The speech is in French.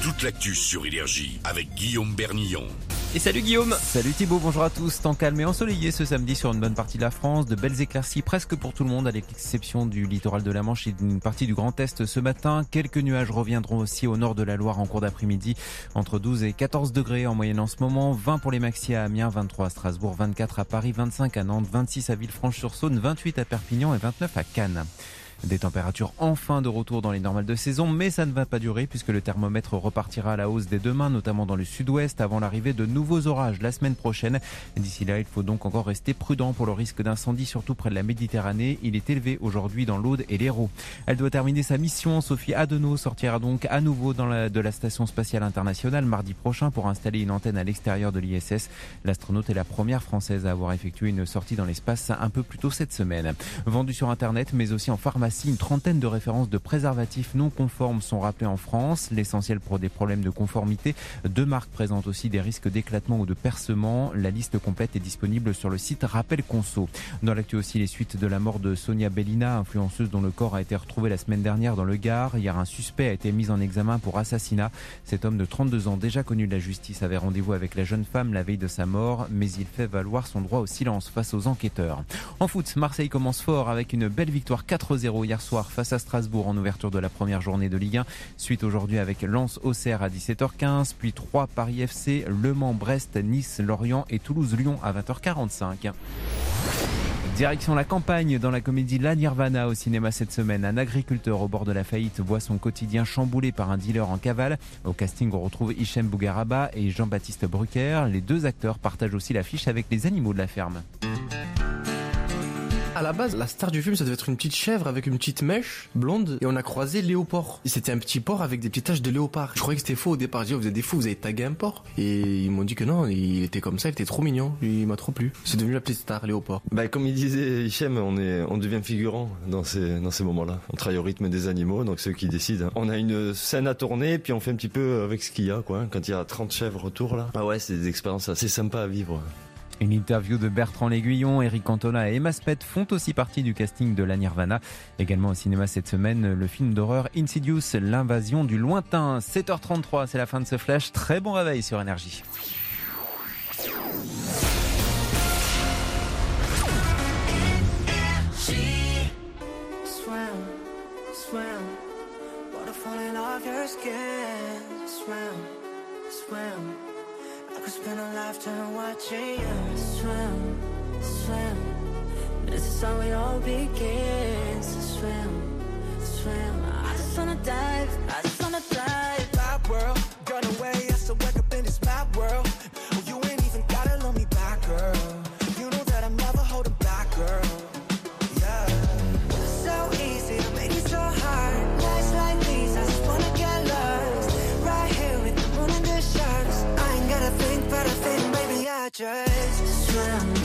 toute l'actu sur Énergie avec Guillaume Bernillon. Et salut Guillaume. Salut Thibaut, bonjour à tous. Temps calme et ensoleillé ce samedi sur une bonne partie de la France. De belles éclaircies presque pour tout le monde, à l'exception du littoral de la Manche et d'une partie du Grand Est ce matin. Quelques nuages reviendront aussi au nord de la Loire en cours d'après-midi. Entre 12 et 14 degrés en moyenne en ce moment. 20 pour les maxi à Amiens, 23 à Strasbourg, 24 à Paris, 25 à Nantes, 26 à Villefranche-sur-Saône, 28 à Perpignan et 29 à Cannes. Des températures enfin de retour dans les normales de saison, mais ça ne va pas durer puisque le thermomètre repartira à la hausse dès demain, notamment dans le sud-ouest, avant l'arrivée de nouveaux orages la semaine prochaine. D'ici là, il faut donc encore rester prudent pour le risque d'incendie, surtout près de la Méditerranée. Il est élevé aujourd'hui dans l'Aude et l'Hérault. Elle doit terminer sa mission. Sophie Adenau sortira donc à nouveau de la Station Spatiale Internationale mardi prochain pour installer une antenne à l'extérieur de l'ISS. L'astronaute est la première française à avoir effectué une sortie dans l'espace un peu plus tôt cette semaine. Vendue sur Internet, mais aussi en pharmacie, une trentaine de références de préservatifs non conformes sont rappelées en France. L'essentiel pour des problèmes de conformité. 2 marques présentent aussi des risques d'éclatement ou de percement. La liste complète est disponible sur le site Rappel Conso. Dans l'actu aussi, les suites de la mort de Sonia Bellina, influenceuse dont le corps a été retrouvé la semaine dernière dans le Gard. Hier, un suspect a été mis en examen pour assassinat. Cet homme de 32 ans, déjà connu de la justice, avait rendez-vous avec la jeune femme la veille de sa mort, mais il fait valoir son droit au silence face aux enquêteurs. En foot, Marseille commence fort avec une belle victoire 4-0 hier soir face à Strasbourg en ouverture de la première journée de Ligue 1. Suite aujourd'hui avec Lens-Auxerre à 17h15, puis 3 Paris FC, Le Mans, Brest, Nice, Lorient et Toulouse-Lyon à 20h45. Direction la campagne dans la comédie La Nirvana au cinéma cette semaine. Un agriculteur au bord de la faillite voit son quotidien chamboulé par un dealer en cavale. Au casting, on retrouve Hichem Bougaraba et Jean-Baptiste Brucker. Les 2 acteurs partagent aussi l'affiche avec les animaux de la ferme. À la base, la star du film, ça devait être une petite chèvre avec une petite mèche blonde. Et on a croisé Léoport. Et c'était un petit porc avec des petites taches de léopard. Je croyais que c'était faux au départ. J'ai dit, vous êtes des fous, vous avez tagué un porc. Et ils m'ont dit que non, il était comme ça, il était trop mignon. Il m'a trop plu. C'est devenu la petite star, Léoport. Comme il disait Hichem, on devient figurant dans ces moments-là. On travaille au rythme des animaux, donc c'est eux qui décident. On a une scène à tourner, puis on fait un petit peu avec ce qu'il y a, quoi. Quand il y a 30 chèvres autour, là. Ah ouais, c'est des expériences assez sympas à vivre. Une interview de Bertrand L'Aiguillon, Eric Cantona et Emma Speth font aussi partie du casting de La Nirvana. Également au cinéma cette semaine, le film d'horreur Insidious, l'invasion du lointain. 7h33, c'est la fin de ce flash. Très bon réveil sur Énergie. I could spend a lifetime watching you swim, swim. This is how it all begins. Swim, swim. I just wanna dive, I just wanna dive. My world, run away, I still wake up in this mad world. Oh, you ain't even gotta love me back, girl. You know that I'm never holding back, girl. Yeah. So easy to make it so hard. Nights like these, I just wanna get lost. Right here with the moon and the stars. I ain't gotta think, but I think maybe I just swim.